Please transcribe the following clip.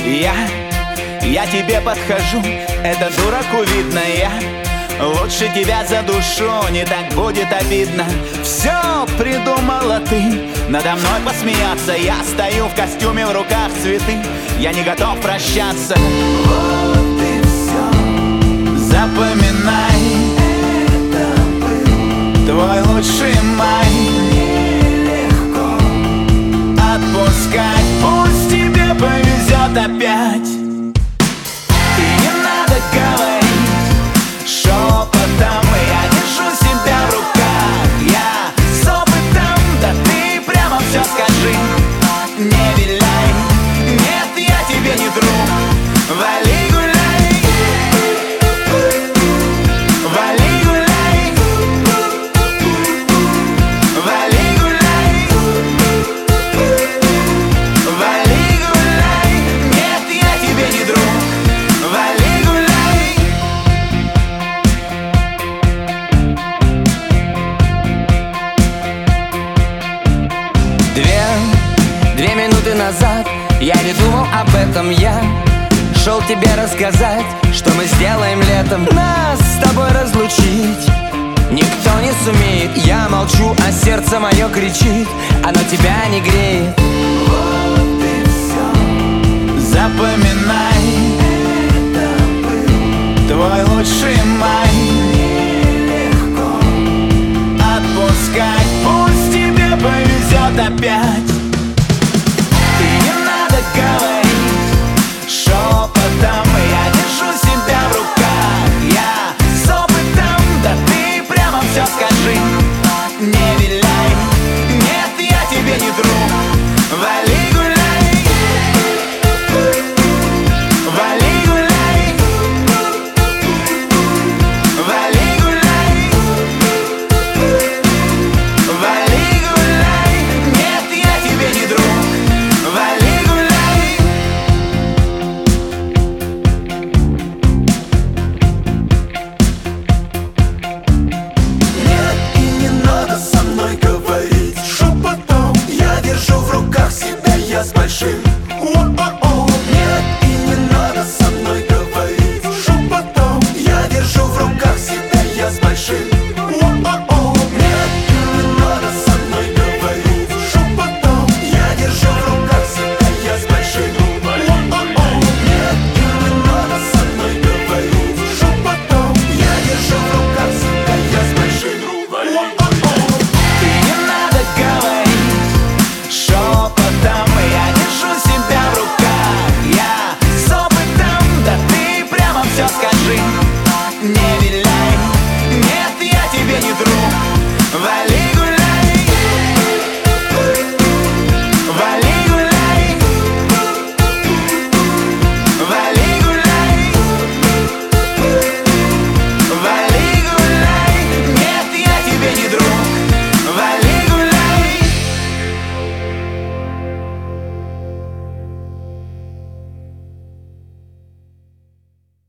Я тебе подхожу, это дураку видно. Я лучше тебя задушу, не так будет обидно. Все придумала ты, надо мной посмеяться. Я стою в костюме, в руках цветы, я не готов прощаться. Вот и все, запоминай, это был твой лучший май. Нелегко отпускать, пусть тебе повезет опять. И не надо говорить шепотом, я держу себя в руках. Я с опытом, да ты прямо все скажи. Не виляй, нет, я тебе не друг. Вали гуляй, вали гуляй, вали гуляй, вали гуляй, нет, я тебе не друг. Вали гуляй. Две минуты назад я не думал об этом. Я шел тебе рассказать, что мы сделаем летом. Нас с тобой разлучить никто не сумеет. Я молчу, а сердце мое кричит, оно тебя не греет. Вот и все, запоминай, это был твой лучший май. Нелегко отпускать, пусть тебе повезет опять.